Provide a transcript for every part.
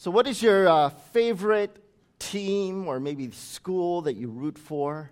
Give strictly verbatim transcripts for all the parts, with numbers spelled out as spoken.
So what is your uh, favorite team or maybe school that you root for?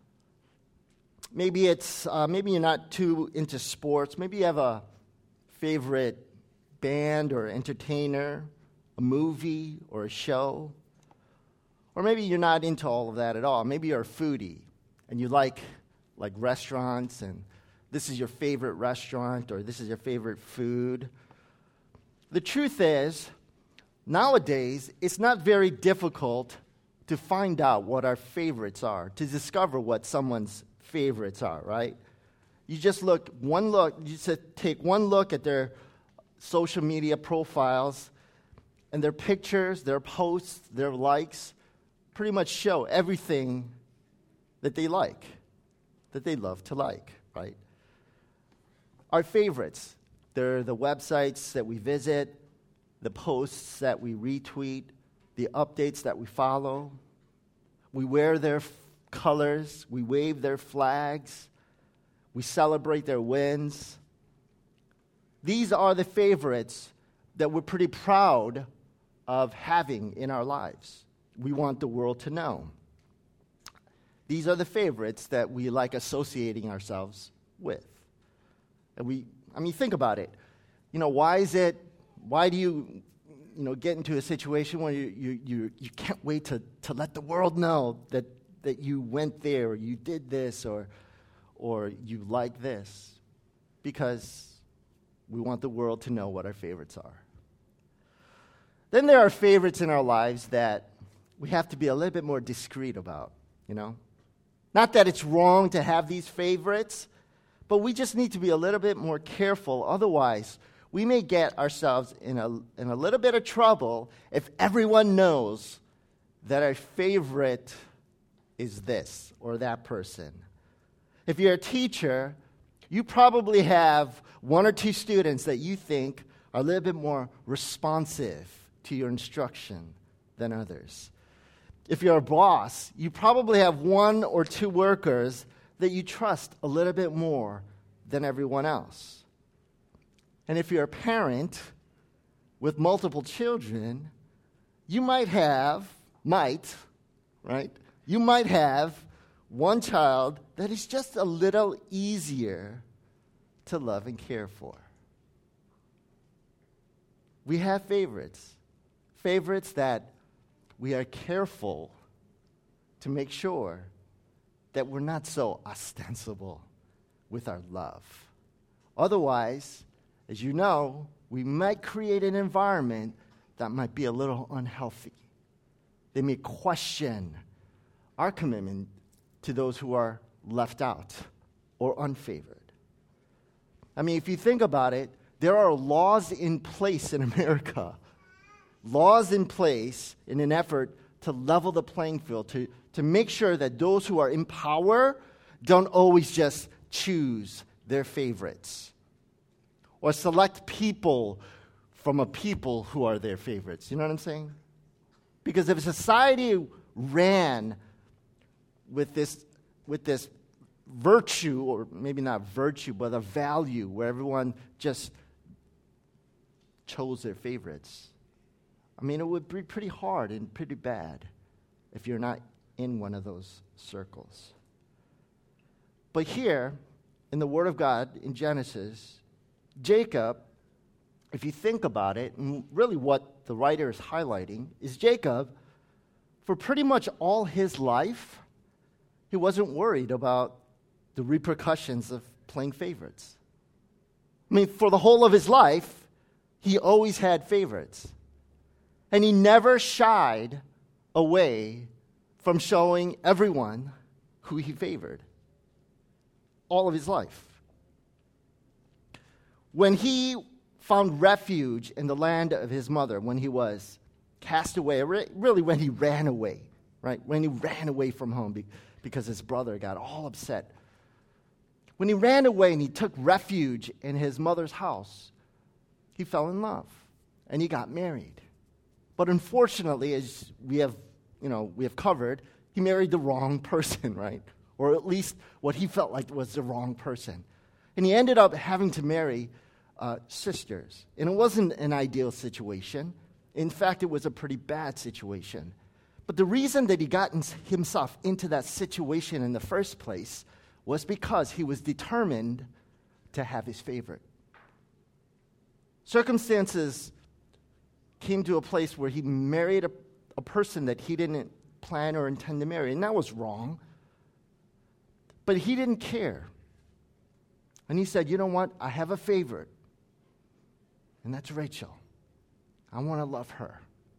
Maybe it's uh, maybe you're not too into sports. Maybe you have a favorite band or entertainer, a movie or a show. Or maybe you're not into all of that at all. Maybe you're a foodie and you like like restaurants, and this is your favorite restaurant or this is your favorite food. The truth is, nowadays, it's not very difficult to find out what our favorites are, to discover what someone's favorites are, right? You just look, one look, you just take one look at their social media profiles, and their pictures, their posts, their likes pretty much show everything that they like, that they love to like, right? Our favorites, they're the websites that we visit, the posts that we retweet, the updates that we follow. We wear their f- colors, we wave their flags, we celebrate their wins. These are the favorites that we're pretty proud of having in our lives. We want the world to know. These are the favorites that we like associating ourselves with. And we, I mean, think about it. You know, why is it, why do you, you know, get into a situation where you you you, you can't wait to, to let the world know that, that you went there, or you did this, or or you like this? Because we want the world to know what our favorites are. Then there are favorites in our lives that we have to be a little bit more discreet about, you know? Not that it's wrong to have these favorites, but we just need to be a little bit more careful. Otherwise, we may get ourselves in a, in a little bit of trouble if everyone knows that our favorite is this or that person. If you're a teacher, you probably have one or two students that you think are a little bit more responsive to your instruction than others. If you're a boss, you probably have one or two workers that you trust a little bit more than everyone else. And if you're a parent with multiple children, you might have, might, right? You might have one child that is just a little easier to love and care for. We have favorites. Favorites that we are careful to make sure that we're not so ostensible with our love. Otherwise, as you know, we might create an environment that might be a little unhealthy. They may question our commitment to those who are left out or unfavored. I mean, if you think about it, there are laws in place in America, laws in place in an effort to level the playing field, to, to make sure that those who are in power don't always just choose their favorites or select people from a people who are their favorites. You know what I'm saying? Because if a society ran with this with this virtue, or maybe not virtue, but a value where everyone just chose their favorites, I mean, it would be pretty hard and pretty bad if you're not in one of those circles. But here, in the Word of God, in Genesis, Jacob, if you think about it, and really what the writer is highlighting, is Jacob, for pretty much all his life, he wasn't worried about the repercussions of playing favorites. I mean, for the whole of his life, he always had favorites. And he never shied away from showing everyone who he favored. All of his life. When he found refuge in the land of his mother, when he was cast away, really when he ran away, right? When he ran away from home because his brother got all upset. When he ran away and he took refuge in his mother's house, he fell in love and he got married. But unfortunately, as we have, you know, we have covered, he married the wrong person, right? Or at least what he felt like was the wrong person. And he ended up having to marry uh, sisters. And it wasn't an ideal situation. In fact, it was a pretty bad situation. But the reason that he got in, himself into that situation in the first place was because he was determined to have his favorite. Circumstances came to a place where he married a, a person that he didn't plan or intend to marry, and that was wrong. But he didn't care. And he said, you know what? I have a favorite, and that's Rachel. I want to love her.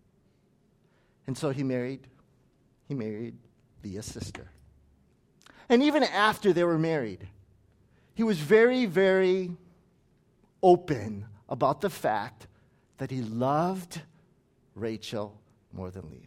And so he married, he married Leah's sister. And even after they were married, he was very, very open about the fact that he loved Rachel more than Leah.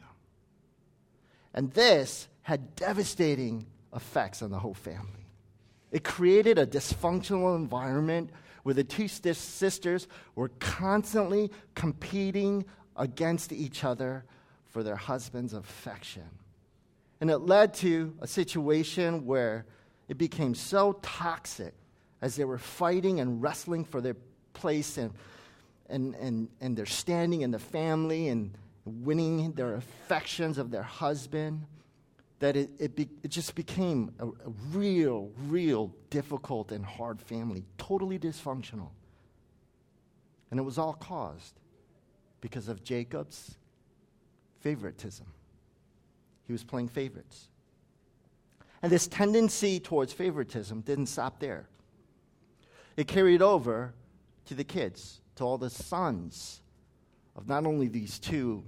And this had devastating effects on the whole family. It created a dysfunctional environment where the two st- sisters were constantly competing against each other for their husband's affection. And it led to a situation where it became so toxic as they were fighting and wrestling for their place and and and, and their standing in the family and winning their affections of their husband, that it it, be, it just became a, a real, real difficult and hard family, totally dysfunctional. And it was all caused because of Jacob's favoritism. He was playing favorites. And this tendency towards favoritism didn't stop there. It carried over to the kids, to all the sons of not only these two,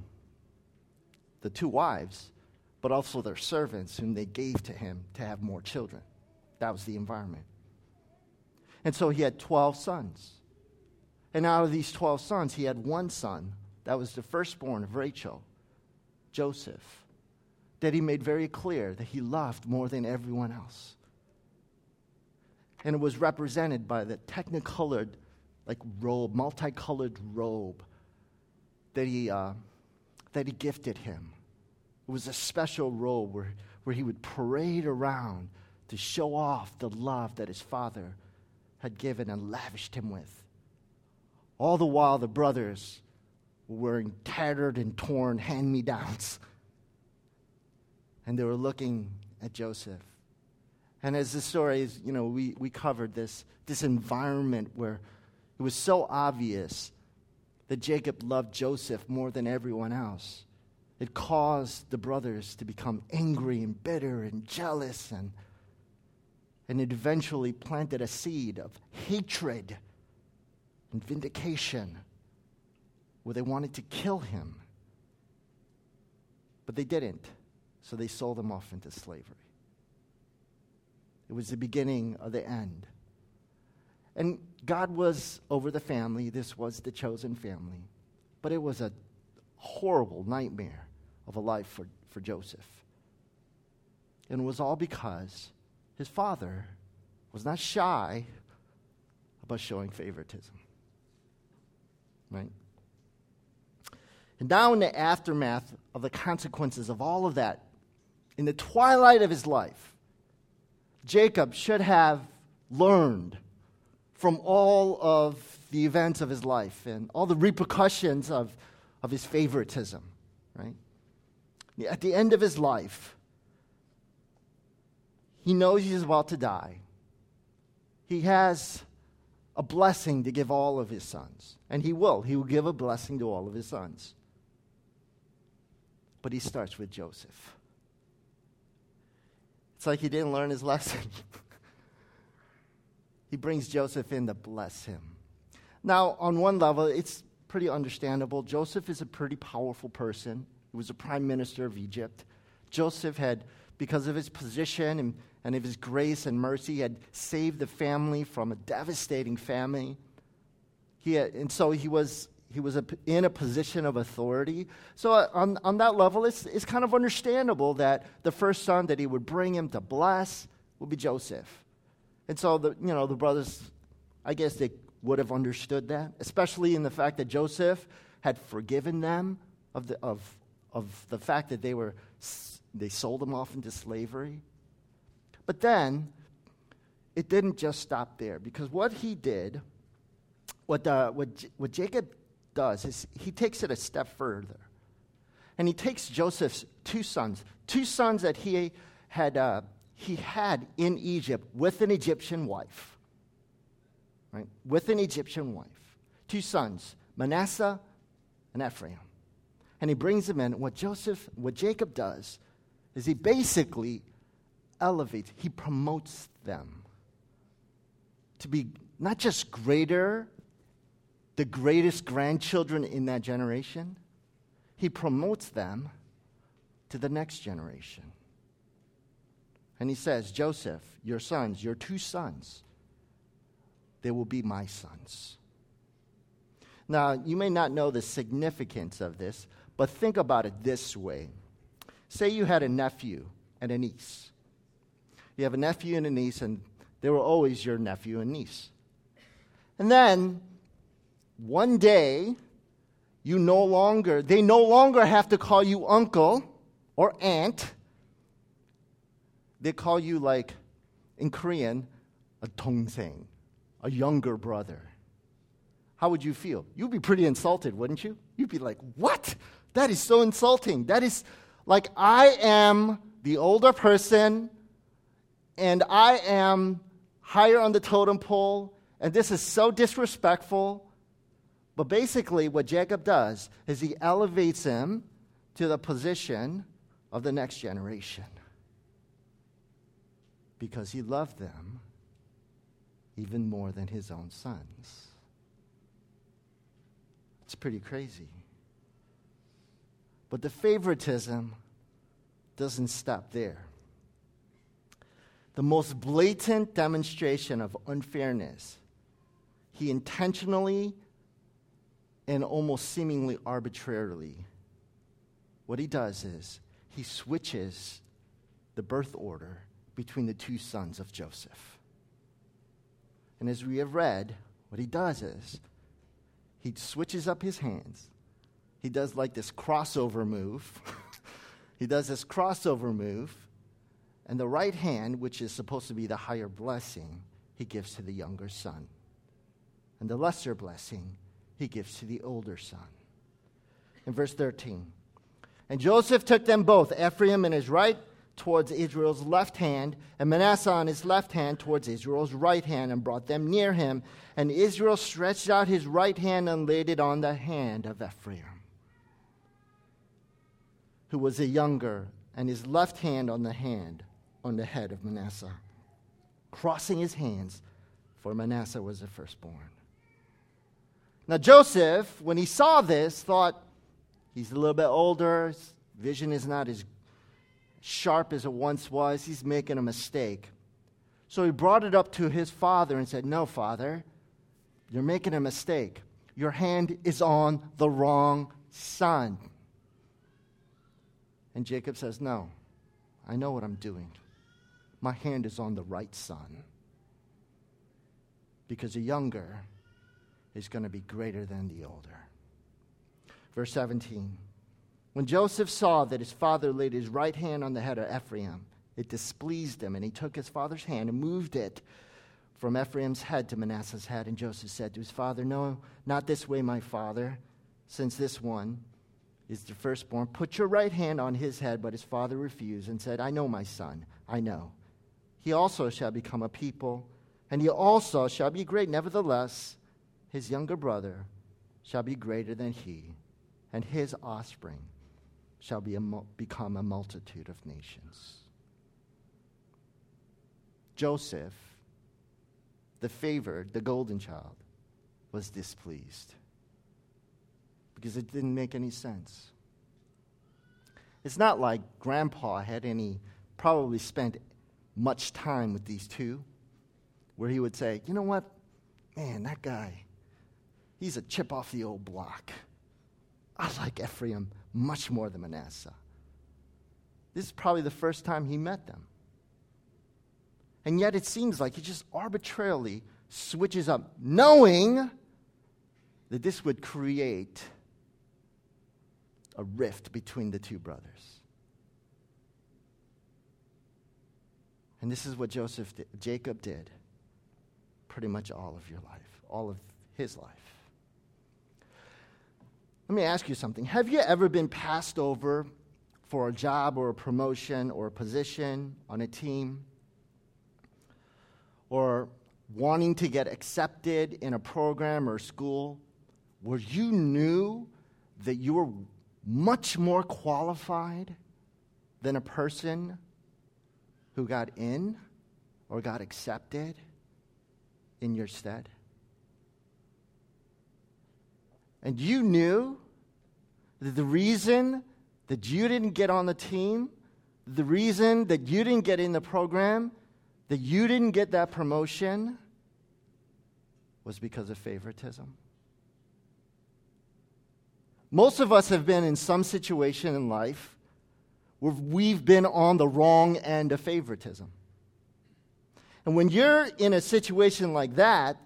the two wives, but also their servants whom they gave to him to have more children. That was the environment. And so he had twelve sons. And out of these twelve sons, he had one son that was the firstborn of Rachel, Joseph, that he made very clear that he loved more than everyone else. And it was represented by the technicolored, like robe, multicolored robe that he uh, that he gifted him. It was a special robe where, where he would parade around to show off the love that his father had given and lavished him with. All the while, the brothers were wearing tattered and torn hand-me-downs. And they were looking at Joseph. And as the story is, you know, we, we covered this, this environment where it was so obvious that Jacob loved Joseph more than everyone else. It caused the brothers to become angry and bitter and jealous, and, and it eventually planted a seed of hatred and vindication where they wanted to kill him. But they didn't. So they sold him off into slavery. It was the beginning of the end. And God was over the family. This was the chosen family. But it was a horrible nightmare of a life for, for Joseph. And it was all because his father was not shy about showing favoritism. Right? And now in the aftermath of the consequences of all of that, in the twilight of his life, Jacob should have learned from all of the events of his life and all the repercussions of, of his favoritism, right? At the end of his life, he knows he's about to die. He has a blessing to give all of his sons, and he will. He will give a blessing to all of his sons. But he starts with Joseph. It's like he didn't learn his lesson. He brings Joseph in to bless him. Now, on one level, it's pretty understandable. Joseph is a pretty powerful person. He was a prime minister of Egypt. Joseph had, because of his position and, and of his grace and mercy, had saved the family from a devastating famine. He had, and so he was he was a, in a position of authority. So uh, on, on that level, it's, it's kind of understandable that the first son that he would bring him to bless would be Joseph. And so, the you know, the brothers, I guess they would have understood that, especially in the fact that Joseph had forgiven them of the of of the fact that they were they sold him off into slavery. But then it didn't just stop there, because what he did, what uh, what J- what Jacob does is he takes it a step further. And he takes Joseph's two sons, two sons that he had, uh, he had in Egypt with an Egyptian wife, right? With an Egyptian wife. Two sons, Manasseh and Ephraim. And he brings them in. What Joseph, what Jacob does is he basically elevates, he promotes them to be not just greater, the greatest grandchildren in that generation, he promotes them to the next generation. And he says, Joseph, your sons, your two sons, they will be my sons. Now, you may not know the significance of this, but think about it this way. Say you had a nephew and a niece. You have a nephew and a niece, and they were always your nephew and niece. And then, one day, you no longer, they no longer have to call you uncle or aunt. They call you, like, in Korean, a 동생, a younger brother. How would you feel? You'd be pretty insulted, wouldn't you? You'd be like, what? That is so insulting. That is like I am the older person and I am higher on the totem pole, and this is so disrespectful. But basically what Jacob does is he elevates him to the position of the next generation because he loved them even more than his own sons. It's pretty crazy. But the favoritism doesn't stop there. The most blatant demonstration of unfairness, he intentionally and almost seemingly arbitrarily, what he does is he switches the birth order between the two sons of Joseph. And as we have read, what he does is he switches up his hands. He does like this crossover move. He does this crossover move. And the right hand, which is supposed to be the higher blessing, he gives to the younger son. And the lesser blessing, he gives to the older son. In verse thirteen, and Joseph took them both, Ephraim in his right towards Israel's left hand, and Manasseh on his left hand towards Israel's right hand, and brought them near him. And Israel stretched out his right hand and laid it on the hand of Ephraim, who was the younger, and his left hand on the hand on the head of Manasseh, crossing his hands, for Manasseh was the firstborn. Now Joseph, when he saw this, thought, he's a little bit older, his vision is not as sharp as it once was, he's making a mistake. So he brought it up to his father and said, no, father, you're making a mistake. Your hand is on the wrong son. And Jacob says, no, I know what I'm doing. My hand is on the right son. Because the younger is going to be greater than the older. Verse seventeen. When Joseph saw that his father laid his right hand on the head of Ephraim, it displeased him, and he took his father's hand and moved it from Ephraim's head to Manasseh's head. And Joseph said to his father, no, not this way, my father, since this one is the firstborn. Put your right hand on his head. But his father refused and said, I know, my son, I know. He also shall become a people, and he also shall be great. Nevertheless, his younger brother shall be greater than he, and his offspring shall be a, become a multitude of nations. Joseph, the favored, the golden child, was displeased because it didn't make any sense. It's not like Grandpa had any, probably spent much time with these two, where he would say, you know what, man, that guy, he's a chip off the old block. I like Ephraim much more than Manasseh. This is probably the first time he met them. And yet it seems like he just arbitrarily switches up, knowing that this would create a rift between the two brothers. And this is what Joseph did, Jacob did pretty much all of your life, all of his life. Let me ask you something. Have you ever been passed over for a job or a promotion or a position on a team? Or wanting to get accepted in a program or school where you knew that you were much more qualified than a person who got in or got accepted in your stead? And you knew that the reason that you didn't get on the team, the reason that you didn't get in the program, that you didn't get that promotion was because of favoritism. Most of us have been in some situation in life where we've been on the wrong end of favoritism. And when you're in a situation like that,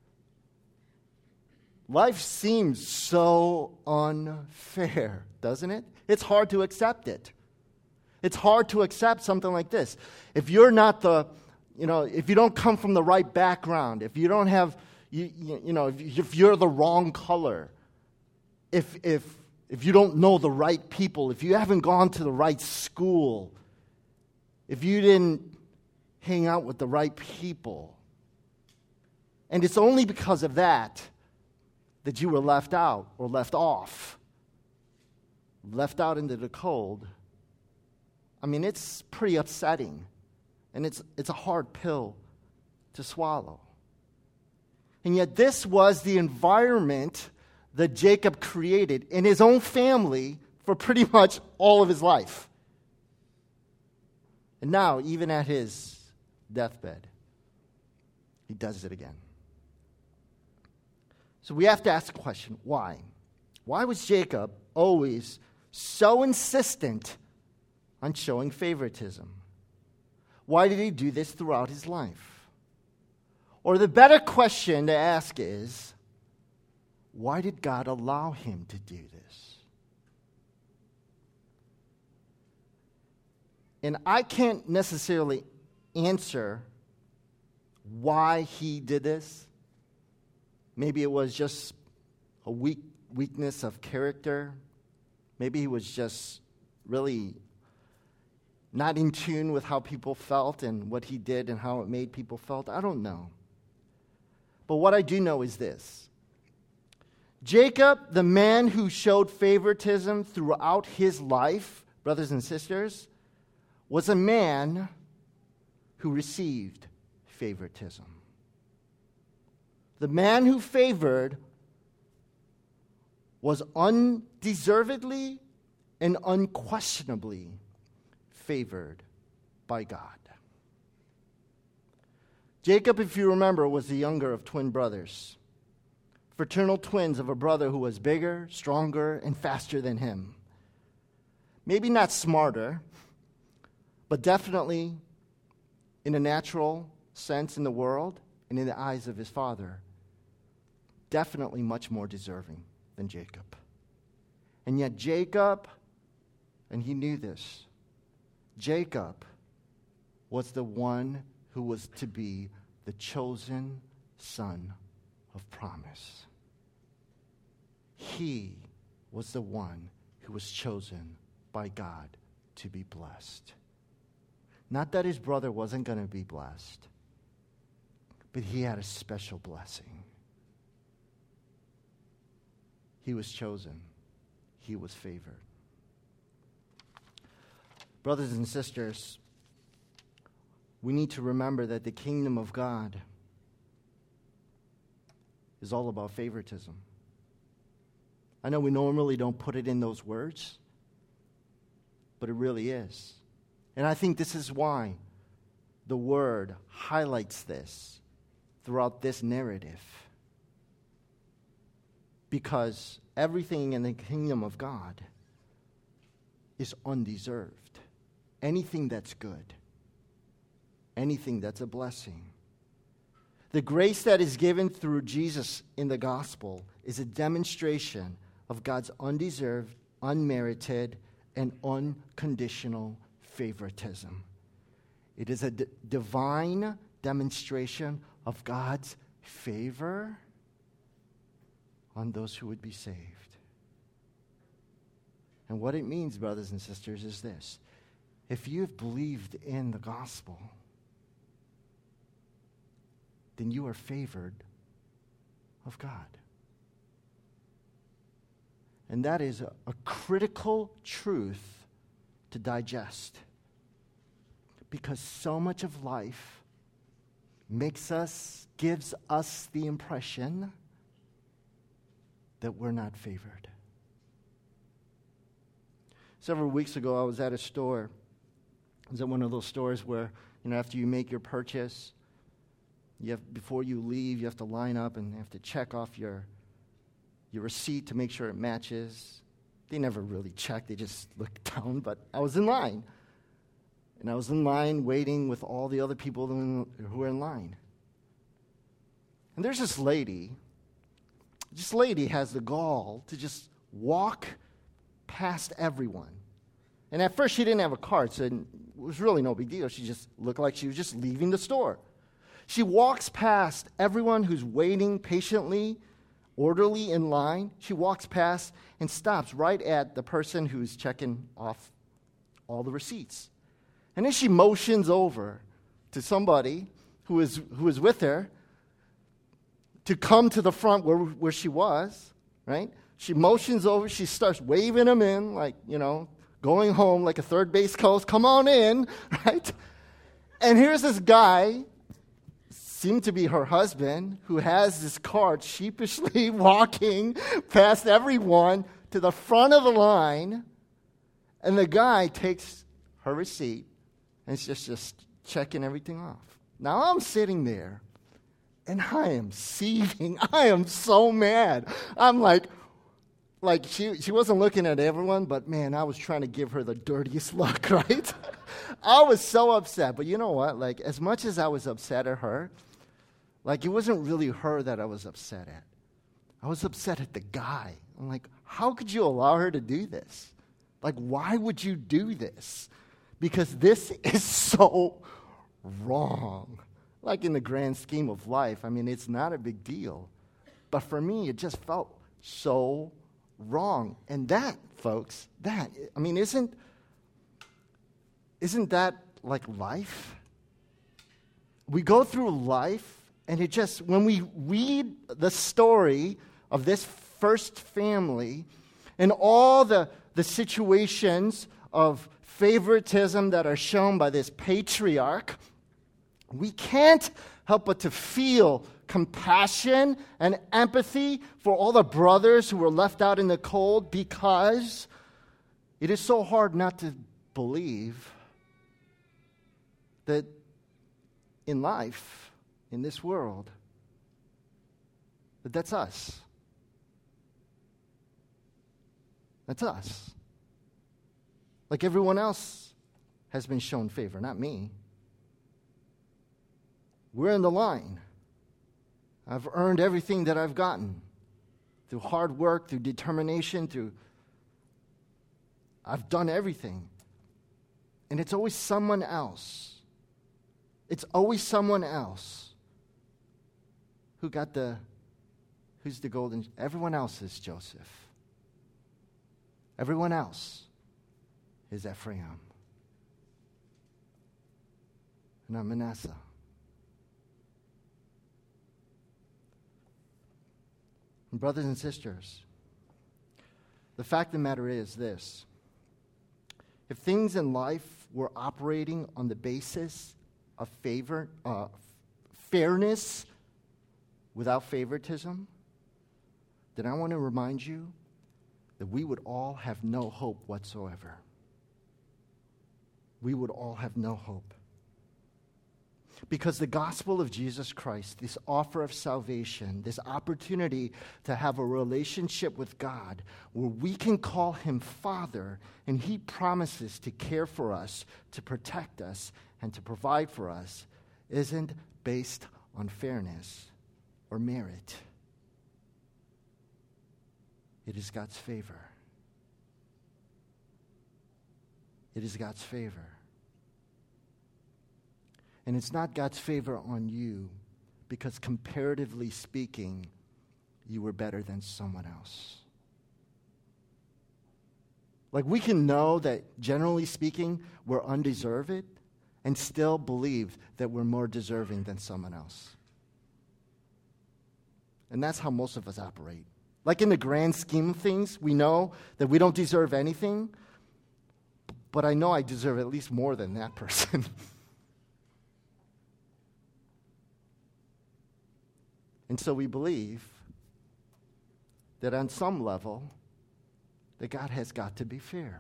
life seems so unfair, doesn't it? It's hard to accept it. It's hard to accept something like this. If you're not the, you know, if you don't come from the right background, if you don't have, you, you, you know, if, if you're the wrong color, if if if you don't know the right people, if you haven't gone to the right school, if you didn't hang out with the right people, and it's only because of that that you were left out or left off, left out into the cold. I mean, it's pretty upsetting, and it's it's a hard pill to swallow. And yet this was the environment that Jacob created in his own family for pretty much all of his life. And now, even at his deathbed, he does it again. So we have to ask the question, why? Why was Jacob always so insistent on showing favoritism? Why did he do this throughout his life? Or the better question to ask is, why did God allow him to do this? And I can't necessarily answer why he did this. Maybe it was just a weak weakness of character. Maybe he was just really not in tune with how people felt and what he did and how it made people felt. I don't know. But what I do know is this. Jacob, the man who showed favoritism throughout his life, brothers and sisters, was a man who received favoritism. The man who favored was undeservedly and unquestionably favored by God. Jacob, if you remember, was the younger of twin brothers, fraternal twins of a brother who was bigger, stronger, and faster than him. Maybe not smarter, but definitely in a natural sense in the world and in the eyes of his father, definitely much more deserving than Jacob. And yet Jacob, and he knew this, Jacob was the one who was to be the chosen son of promise. He was the one who was chosen by God to be blessed. Not that his brother wasn't going to be blessed, but he had a special blessing. He was chosen. He was favored. Brothers and sisters, we need to remember that the kingdom of God is all about favoritism. I know we normally don't put it in those words, but it really is. And I think this is why the word highlights this throughout this narrative. Because everything in the kingdom of God is undeserved. Anything that's good, anything that's a blessing. The grace that is given through Jesus in the gospel is a demonstration of God's undeserved, unmerited, and unconditional favoritism. It is a d- divine demonstration of God's favor on those who would be saved. And what it means, brothers and sisters, is this. If you've believed in the gospel, then you are favored of God. And that is a, a critical truth to digest. Because so much of life makes us, gives us the impression that we're not favored. Several weeks ago, I was at a store. I was at one of those stores where, you know, after you make your purchase, you have, before you leave, you have to line up and you have to check off your, your receipt to make sure it matches. They never really check. They just look down, but I was in line. And I was in line waiting with all the other people who were in line. And there's this lady. This lady has the gall to just walk past everyone. And at first she didn't have a card, so it was really no big deal. She just looked like she was just leaving the store. She walks past everyone who's waiting patiently, orderly in line. She walks past and stops right at the person who's checking off all the receipts. And then she motions over to somebody who is who is with her to come to the front where, where she was, right? She motions over, she starts waving him in, like, you know, going home like a third base coach, come on in, right? And here's this guy, seemed to be her husband, who has this cart sheepishly walking past everyone to the front of the line, and the guy takes her receipt and it's just, just checking everything off. Now I'm sitting there, and I am seething. I am so mad. I'm like, like she she wasn't looking at everyone, but man, I was trying to give her the dirtiest look, right? I was so upset. But you know what? Like, as much as I was upset at her, like, it wasn't really her that I was upset at. I was upset at the guy. I'm like, how could you allow her to do this? Like, why would you do this? Because this is so wrong. Like, in the grand scheme of life, I mean, it's not a big deal. But for me, it just felt so wrong. And that, folks, that, I mean, isn't, isn't that like life? We go through life, and it just, when we read the story of this first family and all the, the situations of favoritism that are shown by this patriarch, we can't help but to feel compassion and empathy for all the brothers who were left out in the cold, because it is so hard not to believe that in life, in this world, that that's us. That's us. Like everyone else has been shown favor, not me. We're in the line. I've earned everything that I've gotten through hard work, through determination, through I've done everything. And it's always someone else. It's always someone else who got the, who's the golden, everyone else is Joseph. Everyone else is Ephraim. And I'm Manasseh. And brothers and sisters, the fact of the matter is this. If things in life were operating on the basis of favor, uh, fairness without favoritism, then I want to remind you that we would all have no hope whatsoever. We would all have no hope. Because the gospel of Jesus Christ, this offer of salvation, this opportunity to have a relationship with God where we can call him Father, and he promises to care for us, to protect us, and to provide for us, isn't based on fairness or merit. It is God's favor. It is God's favor. And it's not God's favor on you because, comparatively speaking, you were better than someone else. Like, we can know that, generally speaking, we're undeserved and still believe that we're more deserving than someone else. And that's how most of us operate. Like, in the grand scheme of things, we know that we don't deserve anything, but I know I deserve at least more than that person. And so we believe that on some level, that God has got to be fair.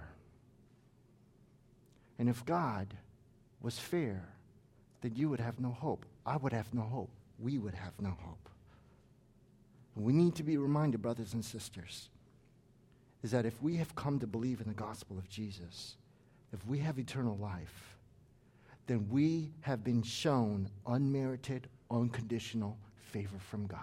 And if God was fair, then you would have no hope. I would have no hope. We would have no hope. And we need to be reminded, brothers and sisters, is that if we have come to believe in the gospel of Jesus, if we have eternal life, then we have been shown unmerited, unconditional favor from God.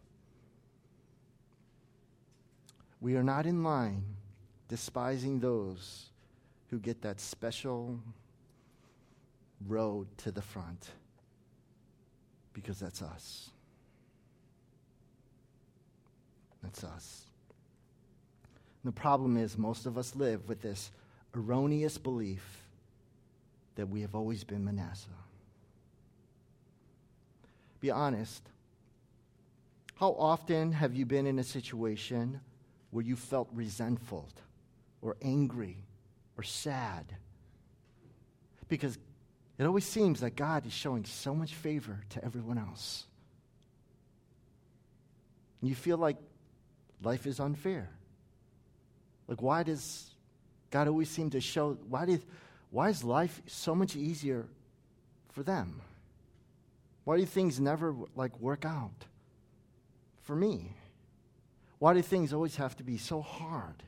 We are not in line despising those who get that special road to the front, because that's us. That's us. And the problem is, most of us live with this erroneous belief that we have always been Manasseh. Be honest. How often have you been in a situation where you felt resentful or angry or sad? Because it always seems that God is showing so much favor to everyone else. And you feel like life is unfair. Like, why does God always seem to show, why did, why is life so much easier for them? Why do things never, like, work out for me? Why do things always have to be so hard?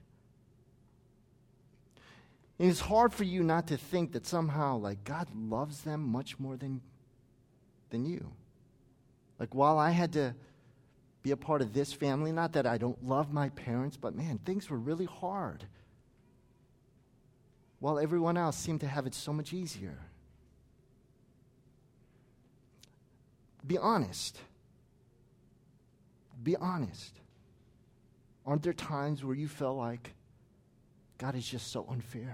And it's hard for you not to think that somehow, like, God loves them much more than, than you. Like, while I had to be a part of this family, not that I don't love my parents, but man, things were really hard. While everyone else seemed to have it so much easier. Be honest. Be honest. Aren't there times where you feel like God is just so unfair?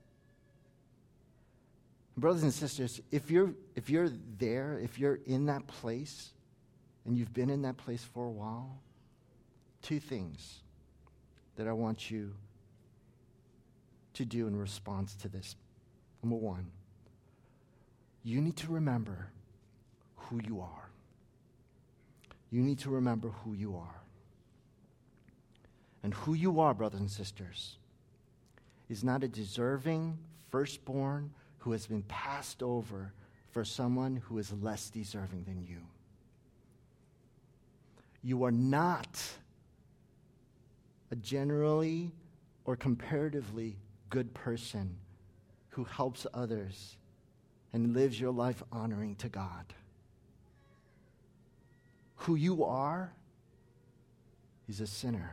Brothers and sisters, if you're if you're there, if you're in that place, and you've been in that place for a while, two things that I want you to do in response to this. Number one, you need to remember who you are. You need to remember who you are. And who you are, brothers and sisters, is not a deserving firstborn who has been passed over for someone who is less deserving than you. You are not a generally or comparatively good person who helps others and lives your life honoring to God. Who you are is a sinner.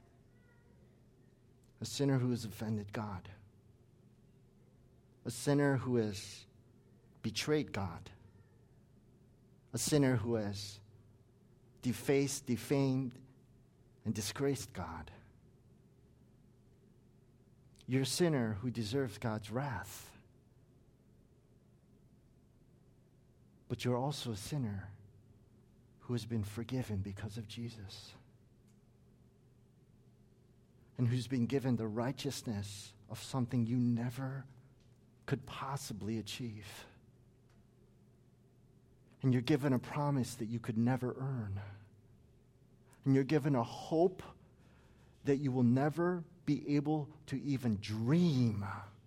A sinner who has offended God. A sinner who has betrayed God. A sinner who has defaced, defamed, and disgraced God. You're a sinner who deserves God's wrath. But you're also a sinner who has been forgiven because of Jesus. And who's been given the righteousness of something you never could possibly achieve. And you're given a promise that you could never earn. And you're given a hope that you will never be able to even dream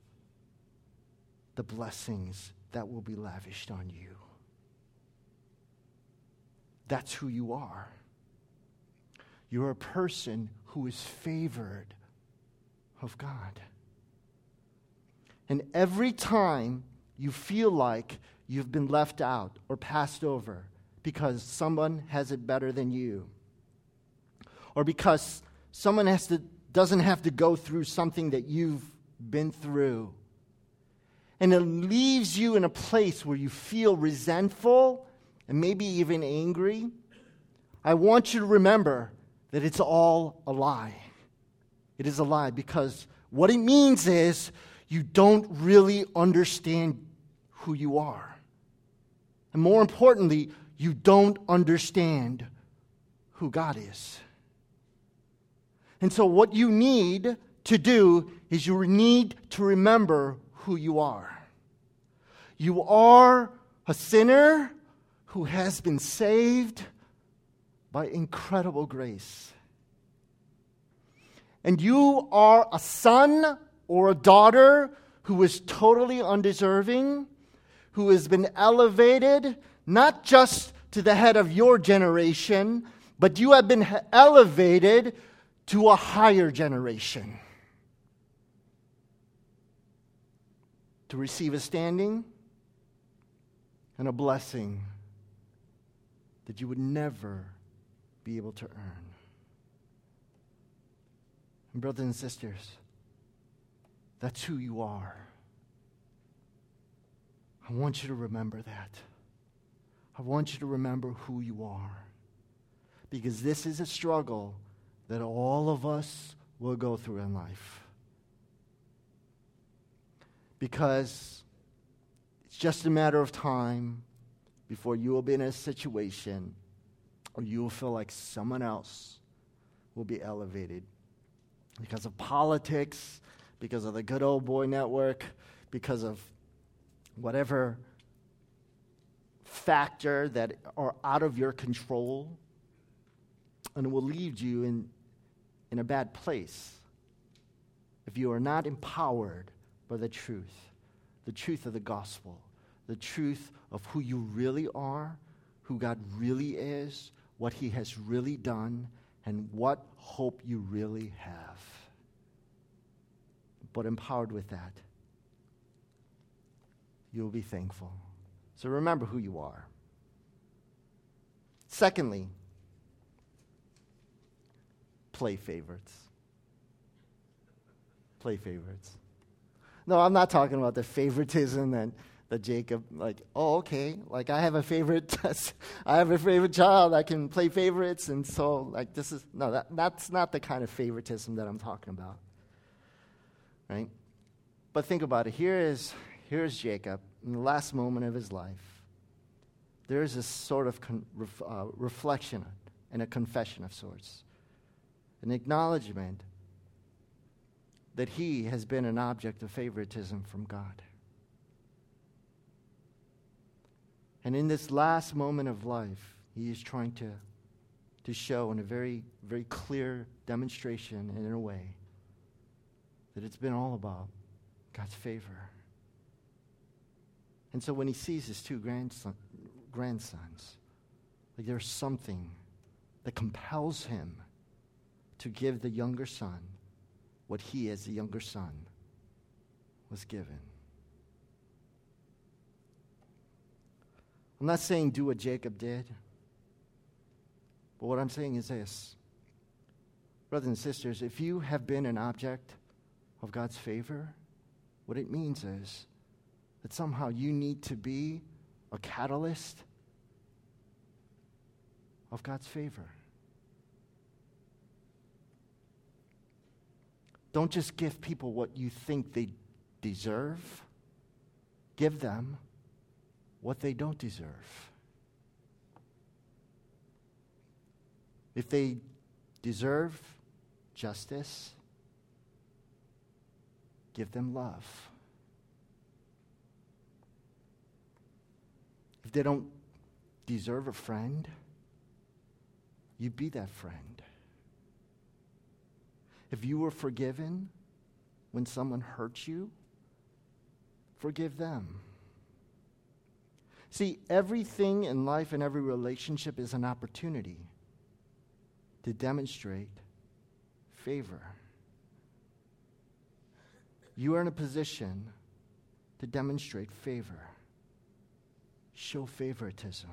the blessings that will be lavished on you. That's who you are. You're a person who is favored of God. And every time you feel like you've been left out or passed over because someone has it better than you, or because someone has to doesn't have to go through something that you've been through, and it leaves you in a place where you feel resentful and maybe even angry, I want you to remember that it's all a lie. It is a lie, because What it means is you don't really understand who you are. And more importantly, you don't understand who God is. And so what you need to do is you need to remember who you are. You are a sinner who has been saved by incredible grace. And you are a son or a daughter who is totally undeserving, who has been elevated not just to the head of your generation, but you have been elevated to a higher generation. To receive a standing and a blessing that you would never be able to earn. And brothers and sisters, that's who you are. I want you to remember that. I want you to remember who you are. Because this is a struggle that all of us will go through in life. Because it's just a matter of time before you will be in a situation or you will feel like someone else will be elevated because of politics, because of the good old boy network, because of whatever factor that are out of your control, and it will leave you in, in a bad place if you are not empowered by the truth, the truth of the gospel, the truth of who you really are, who God really is, what He has really done, and what hope you really have. But empowered with that, you'll be thankful. So remember who you are. Secondly, play favorites. Play favorites. No, I'm not talking about the favoritism that, that Jacob, like, oh, okay, like I have a favorite, I have a favorite child, I can play favorites, and so, like, this is, no, that, that's not the kind of favoritism that I'm talking about, right? But think about it. Here is, here is Jacob in the last moment of his life. There is a sort of con, ref, uh, reflection and a confession of sorts, an acknowledgement that he has been an object of favoritism from God. And in this last moment of life, he is trying to, to show in a very, very clear demonstration and in a way that it's been all about God's favor. And so when he sees his two grandson, grandsons, like there's something that compels him to give the younger son what he, as the younger son, was given. I'm not saying do what Jacob did, but what I'm saying is this. Brothers and sisters, if you have been an object of God's favor, what it means is that somehow you need to be a catalyst of God's favor. Don't just give people what you think they deserve. Give them what they don't deserve. If they deserve justice, give them love. If they don't deserve a friend, you be that friend. If you were forgiven when someone hurt you, forgive them. See, everything in life and every relationship is an opportunity to demonstrate favor. You are in a position to demonstrate favor. Show favoritism.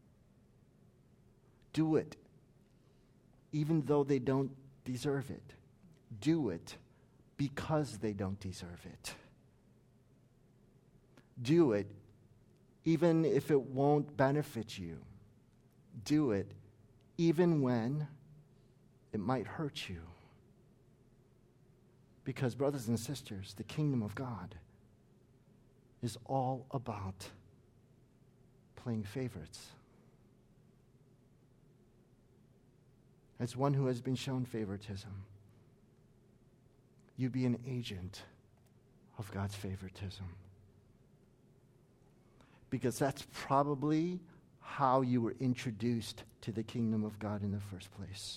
Do it, even though they don't deserve it. Do it because they don't deserve it. Do it even if it won't benefit you. Do it even when it might hurt you. Because, brothers and sisters, the kingdom of God is all about playing favorites. As one who has been shown favoritism, you be an agent of God's favoritism. Because that's probably how you were introduced to the kingdom of God in the first place.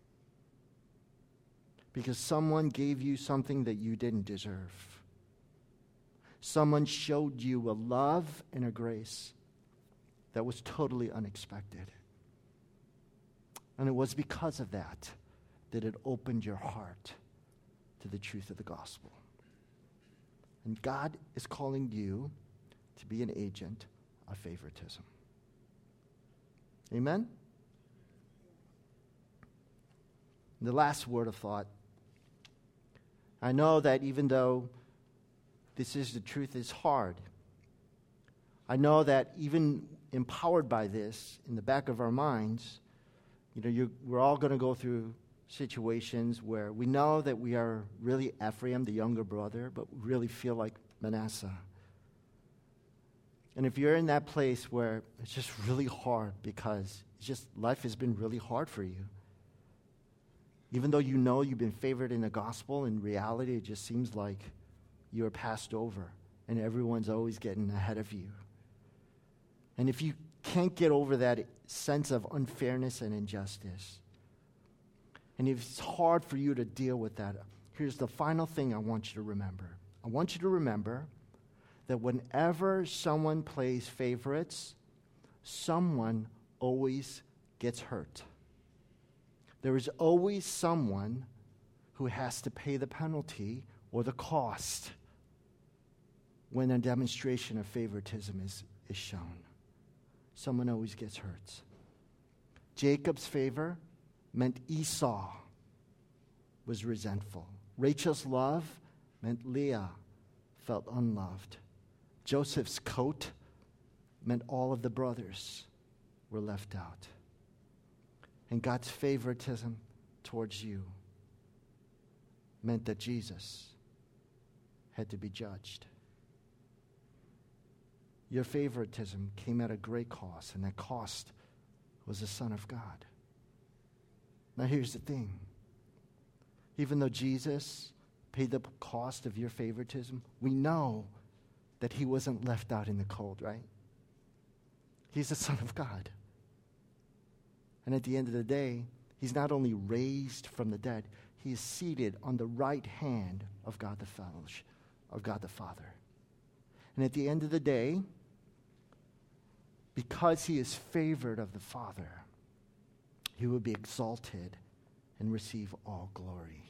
Because someone gave you something that you didn't deserve. Someone showed you a love and a grace that was totally unexpected. And it was because of that that it opened your heart to the truth of the gospel. And God is calling you to be an agent of favoritism. Amen? And the last word of thought. I know that even though this is the truth, it's hard. I know that even empowered by this, in the back of our minds, you know, you're, we're all going to go through situations where we know that we are really Ephraim, the younger brother, but we really feel like Manasseh. And if you're in that place where it's just really hard because it's just life has been really hard for you, even though you know you've been favored in the gospel, in reality it just seems like you're passed over and everyone's always getting ahead of you. And if you can't get over that sense of unfairness and injustice, and if it's hard for you to deal with that, here's the final thing I want you to remember. I want you to remember that whenever someone plays favorites, someone always gets hurt. There is always someone who has to pay the penalty or the cost when a demonstration of favoritism is, is shown. Someone always gets hurt. Jacob's favor meant Esau was resentful. Rachel's love meant Leah felt unloved. Joseph's coat meant all of the brothers were left out. And God's favoritism towards you meant that Jesus had to be judged. Your favoritism came at a great cost, and that cost was the Son of God. Now here's the thing. Even though Jesus paid the cost of your favoritism, we know that he wasn't left out in the cold, right? He's the Son of God. And at the end of the day, he's not only raised from the dead, he is seated on the right hand of God the Fellowship, of God the Father. And at the end of the day, because he is favored of the Father, he will be exalted and receive all glory.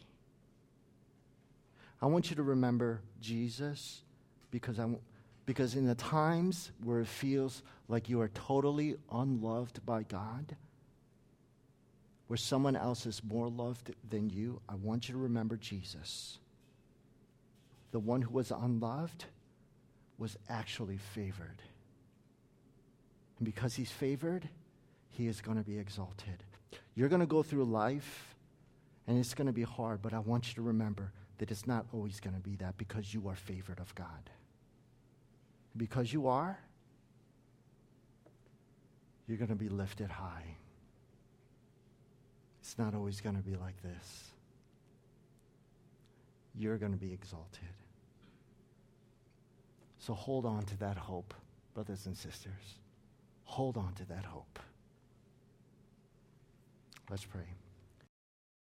I want you to remember Jesus because I, because in the times where it feels like you are totally unloved by God, where someone else is more loved than you, I want you to remember Jesus. The one who was unloved was actually favored. And because he's favored, he is going to be exalted. You're going to go through life, and it's going to be hard, but I want you to remember that it's not always going to be that because you are favored of God. Because you are, you're going to be lifted high. It's not always going to be like this. You're going to be exalted. So hold on to that hope, brothers and sisters. Hold on to that hope. Let's pray.